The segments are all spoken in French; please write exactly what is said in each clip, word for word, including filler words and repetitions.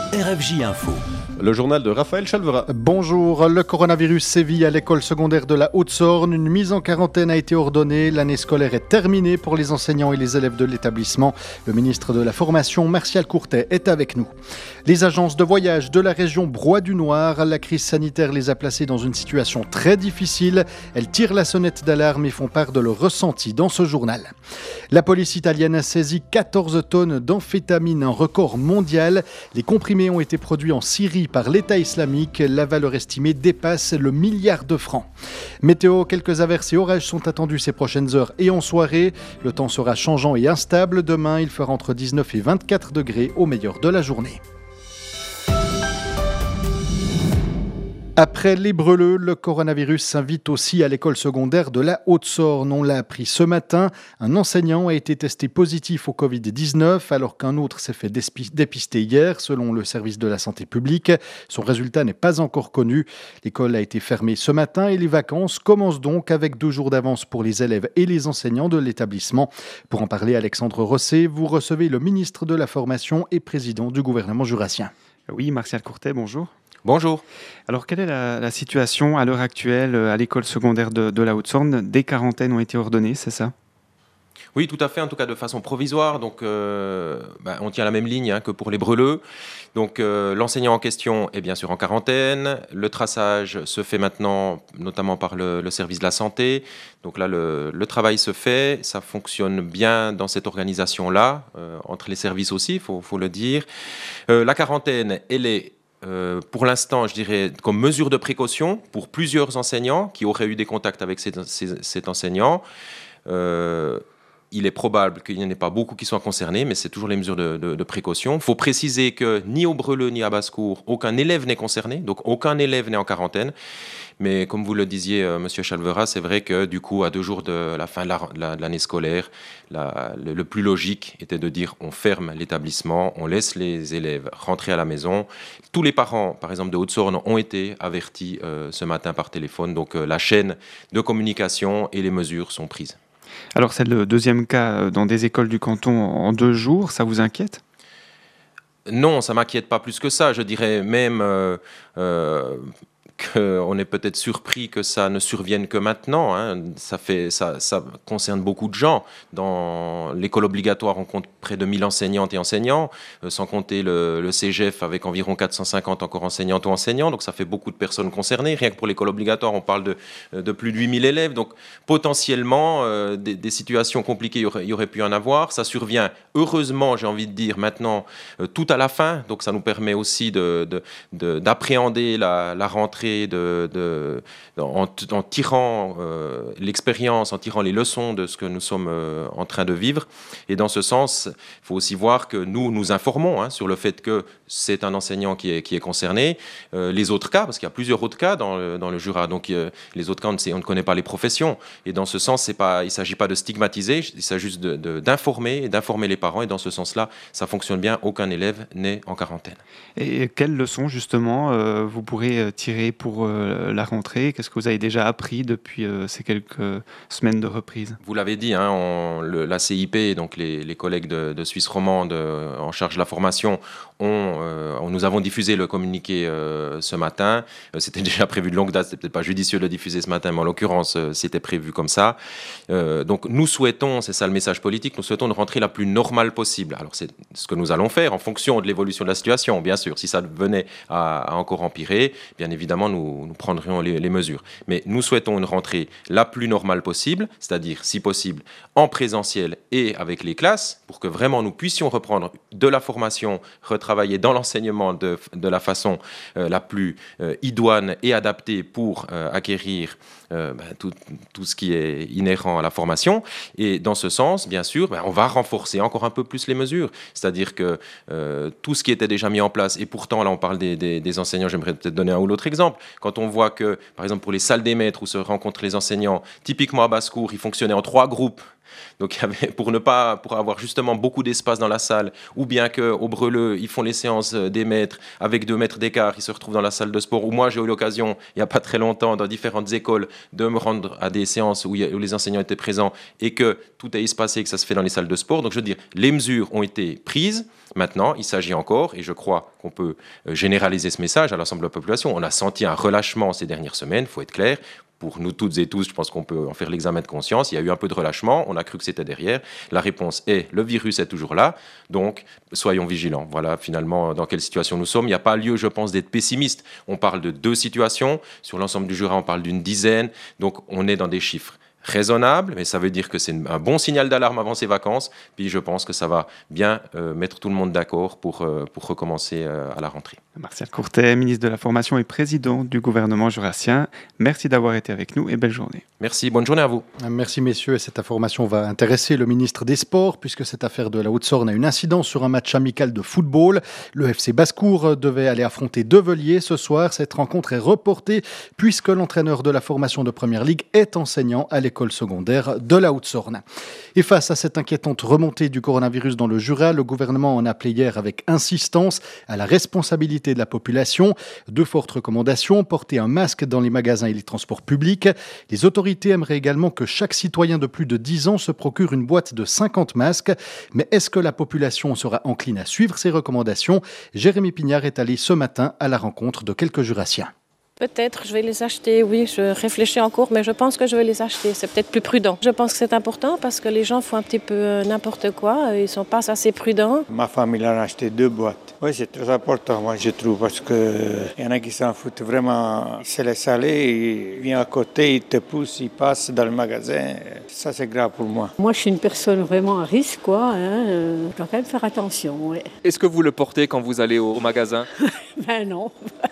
R F J Info. Le journal de Raphaël Chalvera. Bonjour, le coronavirus sévit à l'école secondaire de la Haute-Sorne. Une mise en quarantaine a été ordonnée. L'année scolaire est terminée pour les enseignants et les élèves de l'établissement. Le ministre de la Formation, Martial Courtet, est avec nous. Les agences de voyage de la région Broye-du-Noir, la crise sanitaire les a placées dans une situation très difficile. Elles tirent la sonnette d'alarme et font part de leur ressenti dans ce journal. La police italienne a saisi quatorze tonnes d'amphétamine, un record mondial. Les comprimés ont été produits en Syrie par l'État islamique. La valeur estimée dépasse le milliard de francs. Météo, quelques averses et orages sont attendus ces prochaines heures et en soirée. Le temps sera changeant et instable. Demain, il fera entre dix-neuf et vingt-quatre degrés au meilleur de la journée. Après les brûleux, le coronavirus s'invite aussi à l'école secondaire de la Haute-Sorne. On l'a appris ce matin. Un enseignant a été testé positif au covid dix-neuf alors qu'un autre s'est fait dépister hier, selon le service de la santé publique. Son résultat n'est pas encore connu. L'école a été fermée ce matin et les vacances commencent donc avec deux jours d'avance pour les élèves et les enseignants de l'établissement. Pour en parler, Alexandre Rosset, vous recevez le ministre de la Formation et président du gouvernement jurassien. Oui, Martial Courtet, bonjour. Bonjour. Alors, quelle est la, la situation à l'heure actuelle à l'école secondaire de, de la Haute-Sorne ? Des quarantaines ont été ordonnées, c'est ça ? Oui, tout à fait, en tout cas de façon provisoire. Donc, euh, bah, on tient la même ligne hein, que pour les brûleux. Donc, euh, l'enseignant en question est bien sûr en quarantaine. Le traçage se fait maintenant, notamment par le, le service de la santé. Donc là, le, le travail se fait. Ça fonctionne bien dans cette organisation-là, euh, entre les services aussi, il faut, faut le dire. Euh, la quarantaine, elle est Euh, pour l'instant, je dirais, comme mesure de précaution pour plusieurs enseignants qui auraient eu des contacts avec ces, ces, cet enseignant. Euh, il est probable qu'il n'y en ait pas beaucoup qui soient concernés, mais c'est toujours les mesures de, de, de précaution. Il faut préciser que ni au Breleux ni à Basse-Cour, aucun élève n'est concerné, donc aucun élève n'est en quarantaine. Mais comme vous le disiez, euh, Monsieur Chalvera, c'est vrai que du coup, à deux jours de la fin de, la, de, la, de l'année scolaire, la, le, le plus logique était de dire on ferme l'établissement, on laisse les élèves rentrer à la maison. Tous les parents, par exemple de Haute-Sorne, ont été avertis euh, ce matin par téléphone. Donc euh, la chaîne de communication et les mesures sont prises. Alors c'est le deuxième cas dans des écoles du canton en deux jours, ça vous inquiète ? Non, ça ne m'inquiète pas plus que ça. Je dirais même... Euh, euh, qu'on est peut-être surpris que ça ne survienne que maintenant. Hein. Ça, fait, ça, ça concerne beaucoup de gens. Dans l'école obligatoire, on compte près de mille enseignantes et enseignants, euh, sans compter le, le C G F avec environ quatre cent cinquante encore enseignantes ou enseignants. Donc ça fait beaucoup de personnes concernées. Rien que pour l'école obligatoire, on parle de, de plus de huit mille élèves. Donc potentiellement, euh, des, des situations compliquées, il y, aurait, il y aurait pu en avoir. Ça survient, heureusement, j'ai envie de dire, maintenant, euh, tout à la fin. Donc ça nous permet aussi de, de, de, d'appréhender la, la rentrée De, de, en, en tirant euh, l'expérience, en tirant les leçons de ce que nous sommes euh, en train de vivre. Et dans ce sens, il faut aussi voir que nous nous informons hein, sur le fait que c'est un enseignant qui est, qui est concerné. Euh, les autres cas, parce qu'il y a plusieurs autres cas dans le, dans le Jura, donc euh, les autres cas, on ne, sait, on ne connaît pas les professions. Et dans ce sens, c'est pas, il ne s'agit pas de stigmatiser, il s'agit juste de, de, d'informer et d'informer les parents. Et dans ce sens-là, ça fonctionne bien, aucun élève n'est en quarantaine. Et quelles leçons, justement, euh, vous pourrez tirer pour euh, la rentrée ? Qu'est-ce que vous avez déjà appris depuis euh, ces quelques semaines de reprise ? Vous l'avez dit, hein, on, le, la C I P, donc les, les collègues de, de Suisse romande euh, en charge de la formation, ont, euh, nous avons diffusé le communiqué euh, ce matin. Euh, c'était déjà prévu de longue date, c'était peut-être pas judicieux de le diffuser ce matin, mais en l'occurrence, euh, c'était prévu comme ça. Euh, donc nous souhaitons, c'est ça le message politique, nous souhaitons une rentrée la plus normale possible. Alors c'est ce que nous allons faire en fonction de l'évolution de la situation, bien sûr. Si ça venait à, à encore empirer, bien évidemment, nous, nous prendrions les, les mesures. Mais nous souhaitons une rentrée la plus normale possible, c'est-à-dire, si possible, en présentiel et avec les classes, pour que vraiment nous puissions reprendre de la formation, retravailler dans l'enseignement de, de la façon euh, la plus euh, idoine et adaptée pour euh, acquérir euh, ben, tout, tout ce qui est inhérent à la formation. Et dans ce sens, bien sûr, ben, on va renforcer encore un peu plus les mesures. C'est-à-dire que euh, tout ce qui était déjà mis en place, et pourtant, là, on parle des, des, des enseignants, j'aimerais peut-être donner un ou l'autre exemple, exemple. Quand on voit que, par exemple, pour les salles des maîtres où se rencontrent les enseignants, typiquement à basse-cour, ils fonctionnaient en trois groupes. Donc, il y avait, pour ne pas, pour avoir justement beaucoup d'espace dans la salle, ou bien qu'au Breleux, ils font les séances des maîtres avec deux mètres d'écart, ils se retrouvent dans la salle de sport. Ou moi, j'ai eu l'occasion, il n'y a pas très longtemps, dans différentes écoles, de me rendre à des séances où, il y a, où les enseignants étaient présents et que tout a espacé et que ça se fait dans les salles de sport. Donc, je veux dire, les mesures ont été prises. Maintenant, il s'agit encore, et je crois qu'on peut généraliser ce message à l'ensemble de la population. On a senti un relâchement ces dernières semaines, il faut être clair. Pour nous toutes et tous, je pense qu'on peut en faire l'examen de conscience. Il y a eu un peu de relâchement, on a cru que c'était derrière. La réponse est, le virus est toujours là, donc soyons vigilants. Voilà finalement dans quelle situation nous sommes. Il n'y a pas lieu, je pense, d'être pessimiste. On parle de deux situations. Sur l'ensemble du Jura, on parle d'une dizaine. Donc on est dans des chiffres raisonnable, mais ça veut dire que c'est un bon signal d'alarme avant ces vacances. Puis je pense que ça va bien euh, mettre tout le monde d'accord pour, euh, pour recommencer euh, à la rentrée. Martial Courtet, ministre de la Formation et président du gouvernement jurassien. Merci d'avoir été avec nous et belle journée. Merci, bonne journée à vous. Merci messieurs, et cette information va intéresser le ministre des Sports puisque cette affaire de la Haute-Sorne a une incidence sur un match amical de football. Le F C Basse-Cour devait aller affronter Develier ce soir. Cette rencontre est reportée puisque l'entraîneur de la formation de Première Ligue est enseignant à l'école secondaire de la Haute-Sorne. Et face à cette inquiétante remontée du coronavirus dans le Jura, le gouvernement en appelait hier avec insistance à la responsabilité de la population. Deux fortes recommandations: porter un masque dans les magasins et les transports publics. Les autorités aimeraient également que chaque citoyen de plus de dix ans se procure une boîte de cinquante masques. Mais est-ce que la population sera encline à suivre ces recommandations? Jérémy Pignard est allé ce matin à la rencontre de quelques jurassiens. Peut-être, je vais les acheter, oui, je réfléchis encore, mais je pense que je vais les acheter, c'est peut-être plus prudent. Je pense que c'est important parce que les gens font un petit peu n'importe quoi, ils ne sont pas assez prudents. Ma femme, il a acheté deux boîtes. Oui, c'est très important, moi, je trouve, parce qu'il y en a qui s'en foutent vraiment. C'est les salés, il vient à côté, il te pousse, il passe dans le magasin. Ça, c'est grave pour moi. Moi, je suis une personne vraiment à risque, quoi. Hein. Je dois quand même faire attention, ouais. Est-ce que vous le portez quand vous allez au, au magasin? Ben non.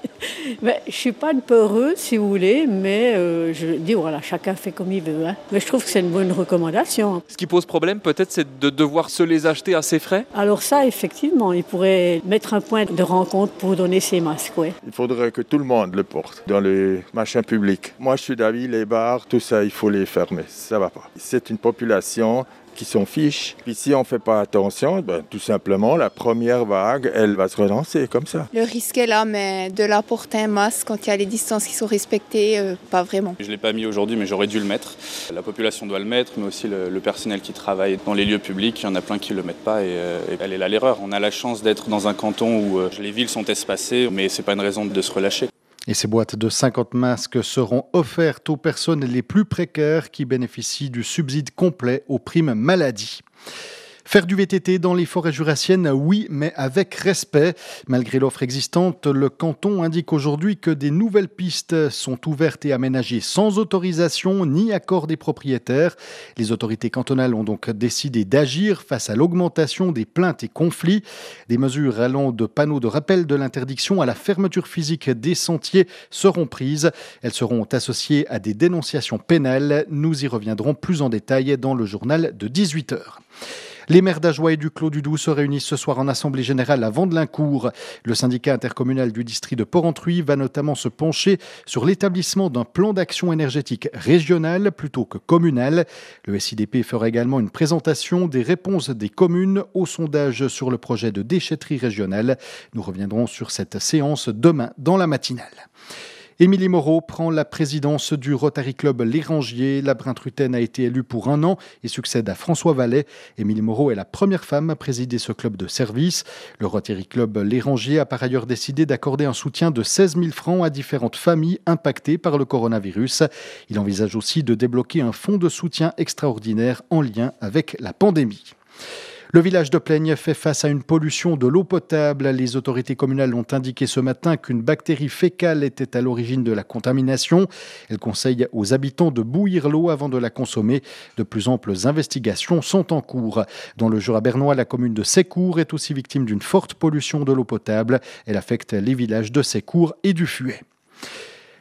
Ben, je ne suis pas une peureuse, si vous voulez, mais euh, je dis, voilà, chacun fait comme il veut. Hein. Mais je trouve que c'est une bonne recommandation. Ce qui pose problème, peut-être, c'est de devoir se les acheter à ses frais? Alors ça, effectivement, il pourrait mettre un point de rencontre pour donner ces masques, ouais. Il faudrait que tout le monde le porte dans les machins publics. Moi, je suis d'avis, les bars, tout ça, il faut les fermer. Ça ne va pas. C'est une population qui s'en fiche. Puis si on ne fait pas attention, ben, tout simplement, la première vague, elle va se relancer comme ça. Le risque est là, mais de là porter un masque quand il y a les distances qui sont respectées, euh, pas vraiment. Je ne l'ai pas mis aujourd'hui, mais j'aurais dû le mettre. La population doit le mettre, mais aussi le, le personnel qui travaille dans les lieux publics. Il y en a plein qui ne le mettent pas et, euh, et elle est là l'erreur. On a la chance d'être dans un canton où euh, les villes sont espacées, mais ce n'est pas une raison de se relâcher. Et ces boîtes de cinquante masques seront offertes aux personnes les plus précaires qui bénéficient du subside complet aux primes maladie. Faire du V T T dans les forêts jurassiennes, oui, mais avec respect. Malgré l'offre existante, le canton indique aujourd'hui que des nouvelles pistes sont ouvertes et aménagées sans autorisation ni accord des propriétaires. Les autorités cantonales ont donc décidé d'agir face à l'augmentation des plaintes et conflits. Des mesures allant de panneaux de rappel de l'interdiction à la fermeture physique des sentiers seront prises. Elles seront associées à des dénonciations pénales. Nous y reviendrons plus en détail dans le journal de dix-huit heures. Les maires d'Ajoie et du Clos du Doubs se réunissent ce soir en assemblée générale à Vandelincourt. Le syndicat intercommunal du district de Porrentruy va notamment se pencher sur l'établissement d'un plan d'action énergétique régional plutôt que communal. Le S I D P fera également une présentation des réponses des communes au sondage sur le projet de déchetterie régionale. Nous reviendrons sur cette séance demain dans la matinale. Émilie Moreau prend la présidence du Rotary Club L'Érangier. La Bruntrutaine a été élue pour un an et succède à François Vallet. Émilie Moreau est la première femme à présider ce club de service. Le Rotary Club L'Érangier a par ailleurs décidé d'accorder un soutien de seize mille francs à différentes familles impactées par le coronavirus. Il envisage aussi de débloquer un fonds de soutien extraordinaire en lien avec la pandémie. Le village de Plaigne fait face à une pollution de l'eau potable. Les autorités communales ont indiqué ce matin qu'une bactérie fécale était à l'origine de la contamination. Elles conseillent aux habitants de bouillir l'eau avant de la consommer. De plus amples investigations sont en cours. Dans le Jura bernois, la commune de Sécourt est aussi victime d'une forte pollution de l'eau potable. Elle affecte les villages de Sécourt et du Fuet.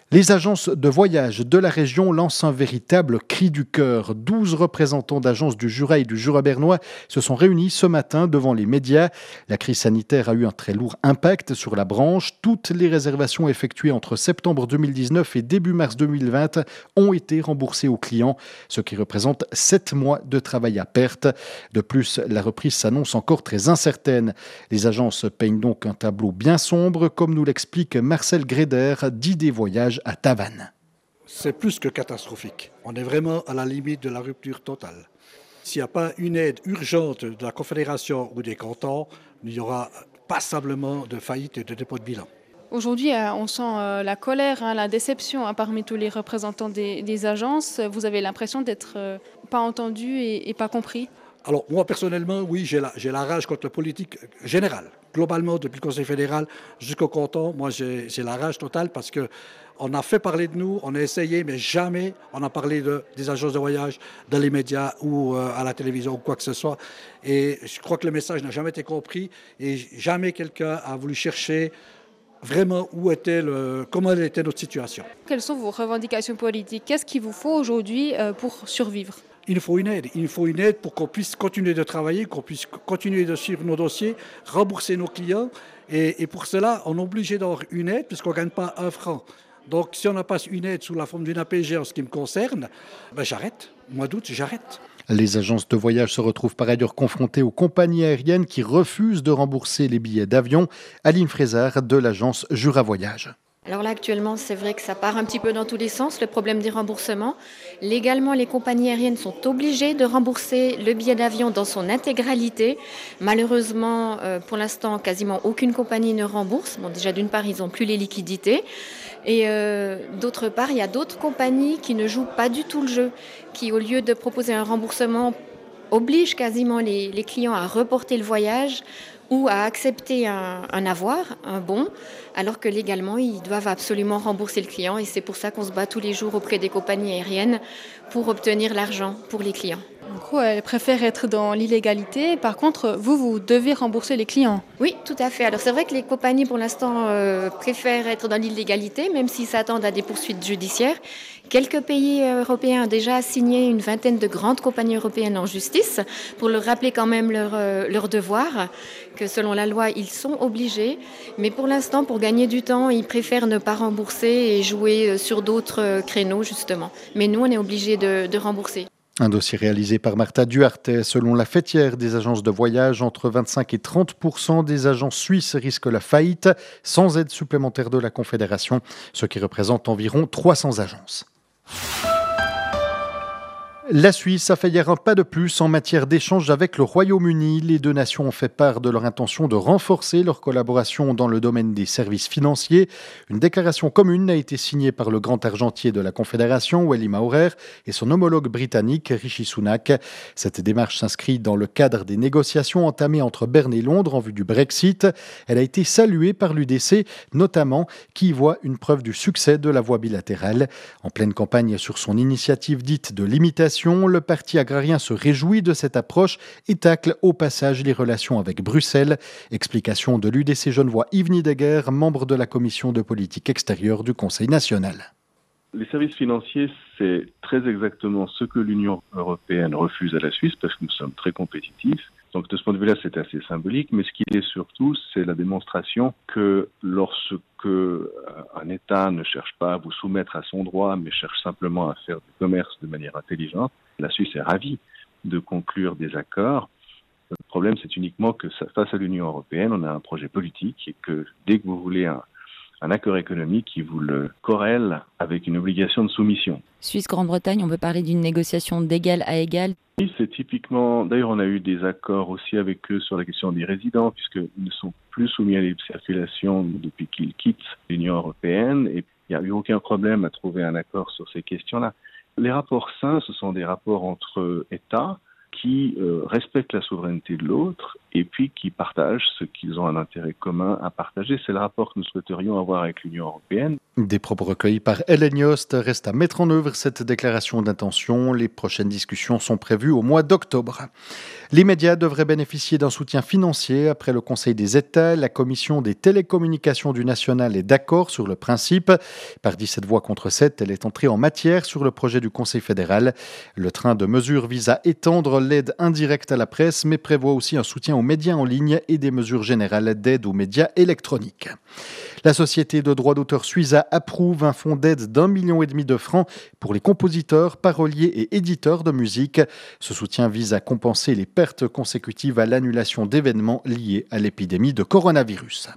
Les agences de voyage de la région lancent un véritable cri du cœur. douze représentants d'agences du Jura et du Jura bernois se sont réunis ce matin devant les médias. La crise sanitaire a eu un très lourd impact sur la branche. Toutes les réservations effectuées entre septembre deux mille dix-neuf et début mars deux mille vingt ont été remboursées aux clients, ce qui représente sept mois de travail à perte. De plus, la reprise s'annonce encore très incertaine. Les agences peignent donc un tableau bien sombre, comme nous l'explique Marcel Gréder d'Idées Voyages à Tavannes. C'est plus que catastrophique. On est vraiment à la limite de la rupture totale. S'il n'y a pas une aide urgente de la Confédération ou des cantons, il y aura passablement de faillite et de dépôt de bilan. Aujourd'hui, on sent la colère, la déception parmi tous les représentants des, des agences. Vous avez l'impression d'être pas entendu et, et pas compris? Alors moi personnellement, oui, j'ai la, j'ai la rage contre la politique générale. Globalement, depuis le Conseil fédéral jusqu'au canton, moi j'ai, j'ai la rage totale parce qu'on a fait parler de nous, on a essayé, mais jamais on a parlé de, des agences de voyage dans les médias ou euh, à la télévision ou quoi que ce soit. Et je crois que le message n'a jamais été compris et jamais quelqu'un a voulu chercher vraiment où était le, comment était notre situation. Quelles sont vos revendications politiques? Qu'est-ce qu'il vous faut aujourd'hui euh, pour survivre? Il nous faut une aide. Il nous faut une aide pour qu'on puisse continuer de travailler, qu'on puisse continuer de suivre nos dossiers, rembourser nos clients. Et, et pour cela, on est obligé d'avoir une aide puisqu'on ne gagne pas un franc. Donc si on n'a pas une aide sous la forme d'une A P G en ce qui me concerne, ben j'arrête. Au mois d'août, j'arrête. Les agences de voyage se retrouvent par ailleurs confrontées aux compagnies aériennes qui refusent de rembourser les billets d'avion. Aline Frézard de l'agence Jura Voyage. Alors là, actuellement, c'est vrai que ça part un petit peu dans tous les sens, le problème des remboursements. Légalement, les compagnies aériennes sont obligées de rembourser le billet d'avion dans son intégralité. Malheureusement, euh, pour l'instant, quasiment aucune compagnie ne rembourse. Bon, déjà, d'une part, ils n'ont plus les liquidités. Et euh, d'autre part, il y a d'autres compagnies qui ne jouent pas du tout le jeu, qui, au lieu de proposer un remboursement, obligent quasiment les, les clients à reporter le voyage ou à accepter un, un avoir, un bon, alors que légalement, ils doivent absolument rembourser le client. Et c'est pour ça qu'on se bat tous les jours auprès des compagnies aériennes pour obtenir l'argent pour les clients. En gros, elles préfèrent être dans l'illégalité. Par contre, vous, vous devez rembourser les clients. Oui, tout à fait. Alors c'est vrai que les compagnies, pour l'instant, euh, préfèrent être dans l'illégalité, même s'ils s'attendent à des poursuites judiciaires. Quelques pays européens ont déjà signé une vingtaine de grandes compagnies européennes en justice pour leur rappeler quand même leur, euh, leur devoir, que selon la loi, ils sont obligés. Mais pour l'instant, pour gagner du temps, ils préfèrent ne pas rembourser et jouer sur d'autres créneaux, justement. Mais nous, on est obligés de, de rembourser. Un dossier réalisé par Martha Duarte. Selon la fêtière des agences de voyage, entre vingt-cinq et trente pour cent des agences suisses risquent la faillite sans aide supplémentaire de la Confédération, ce qui représente environ trois cents agences. La Suisse a fait hier un pas de plus en matière d'échange avec le Royaume-Uni. Les deux nations ont fait part de leur intention de renforcer leur collaboration dans le domaine des services financiers. Une déclaration commune a été signée par le grand argentier de la Confédération, Wally Maurer, et son homologue britannique, Rishi Sunak. Cette démarche s'inscrit dans le cadre des négociations entamées entre Berne et Londres en vue du Brexit. Elle a été saluée par l'U D C, notamment, qui y voit une preuve du succès de la voie bilatérale. En pleine campagne sur son initiative dite de limitation, le parti agrarien se réjouit de cette approche et tacle au passage les relations avec Bruxelles. Explication de l'U D C Genevois Yves Nideguer, membre de la commission de politique extérieure du Conseil national. Les services financiers, c'est très exactement ce que l'Union européenne refuse à la Suisse parce que nous sommes très compétitifs. Donc de ce point de vue-là, c'est assez symbolique, mais ce qui est surtout, c'est la démonstration que lorsque un État ne cherche pas à vous soumettre à son droit, mais cherche simplement à faire du commerce de manière intelligente, la Suisse est ravie de conclure des accords. Le problème, c'est uniquement que face à l'Union européenne, on a un projet politique et que dès que vous voulez un un accord économique qui vous le corrèle avec une obligation de soumission. Suisse-Grande-Bretagne, on peut parler d'une négociation d'égal à égal. Oui, c'est typiquement... D'ailleurs, on a eu des accords aussi avec eux sur la question des résidents, puisqu'ils ne sont plus soumis à la libre circulation depuis qu'ils quittent l'Union européenne. Et il n'y a eu aucun problème à trouver un accord sur ces questions-là. Les rapports sains, ce sont des rapports entre États qui euh, respectent la souveraineté de l'autre et puis qui partagent ce qu'ils ont un intérêt commun à partager. C'est le rapport que nous souhaiterions avoir avec l'Union européenne. Des propos recueillis par Hélène Yost. Reste à mettre en œuvre cette déclaration d'intention. Les prochaines discussions sont prévues au mois d'octobre. Les médias devraient bénéficier d'un soutien financier. Après le Conseil des États, la Commission des télécommunications du national est d'accord sur le principe. Par dix-sept voix contre sept, elle est entrée en matière sur le projet du Conseil fédéral. Le train de mesures vise à étendre l'aide indirecte à la presse, mais prévoit aussi un soutien aux médias en ligne et des mesures générales d'aide aux médias électroniques. La société de droit d'auteur Suiza approuve un fonds d'aide d'un million et demi de francs pour les compositeurs, paroliers et éditeurs de musique. Ce soutien vise à compenser les pertes consécutives à l'annulation d'événements liés à l'épidémie de coronavirus.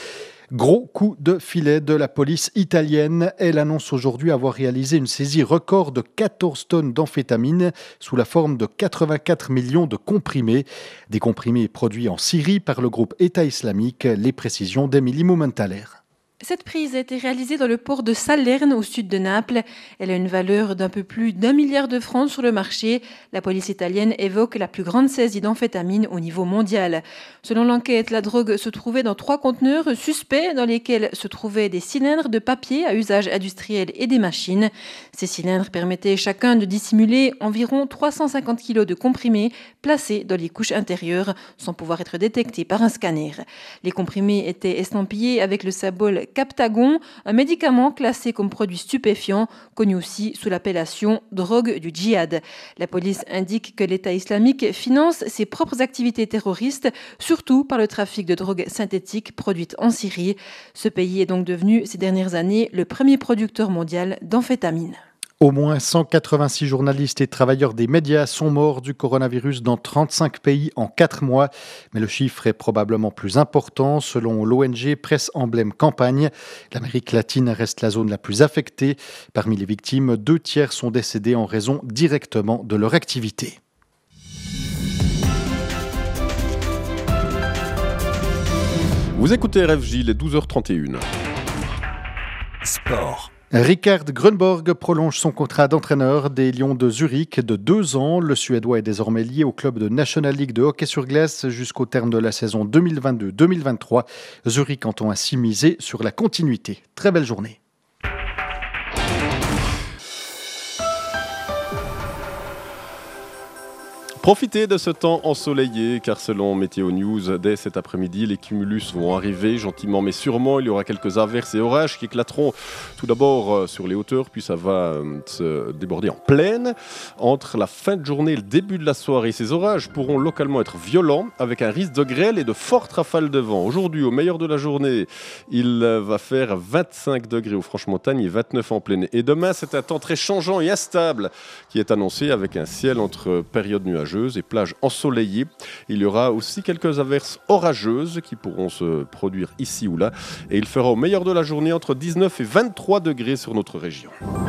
Gros coup de filet de la police italienne. Elle annonce aujourd'hui avoir réalisé une saisie record de quatorze tonnes d'amphétamine sous la forme de quatre-vingt-quatre millions de comprimés. Des comprimés produits en Syrie par le groupe État islamique. Les précisions d'Emilie Mumenthaler. Cette prise a été réalisée dans le port de Salerne, au sud de Naples. Elle a une valeur d'un peu plus d'un milliard de francs sur le marché. La police italienne évoque la plus grande saisie d'amphétamine au niveau mondial. Selon l'enquête, la drogue se trouvait dans trois conteneurs suspects dans lesquels se trouvaient des cylindres de papier à usage industriel et des machines. Ces cylindres permettaient chacun de dissimuler environ trois cent cinquante kilos de comprimés placés dans les couches intérieures sans pouvoir être détectés par un scanner. Les comprimés étaient estampillés avec le symbole Captagon, un médicament classé comme produit stupéfiant, connu aussi sous l'appellation drogue du djihad. La police indique que l'État islamique finance ses propres activités terroristes, surtout par le trafic de drogue synthétique produite en Syrie. Ce pays est donc devenu ces dernières années le premier producteur mondial d'amphétamine. Au moins cent quatre-vingt-six journalistes et travailleurs des médias sont morts du coronavirus dans trente-cinq pays en quatre mois. Mais le chiffre est probablement plus important. Selon l'O N G Presse Emblème Campagne, l'Amérique latine reste la zone la plus affectée. Parmi les victimes, deux tiers sont décédés en raison directement de leur activité. Vous écoutez R F J, il est douze heures trente et une. Sport. Rikard Grönborg prolonge son contrat d'entraîneur des Lions de Zurich de deux ans. Le Suédois est désormais lié au club de National League de hockey sur glace jusqu'au terme de la saison deux mille vingt-deux deux mille vingt-trois. Zurich entend ainsi miser sur la continuité. Très belle journée. Profitez de ce temps ensoleillé, car selon Météo News, dès cet après-midi, les cumulus vont arriver gentiment mais sûrement. Il y aura quelques averses et orages qui éclateront tout d'abord sur les hauteurs, puis ça va se déborder en plaine. Entre la fin de journée et le début de la soirée, ces orages pourront localement être violents, avec un risque de grêle et de fortes rafales de vent. Aujourd'hui, au meilleur de la journée, il va faire vingt-cinq degrés aux Franches-Montagnes et vingt-neuf en plaine. Et demain, c'est un temps très changeant et instable qui est annoncé, avec un ciel entre périodes nuageuses et plages ensoleillées. Il y aura aussi quelques averses orageuses qui pourront se produire ici ou là. Et il fera au meilleur de la journée entre dix-neuf et vingt-trois degrés sur notre région.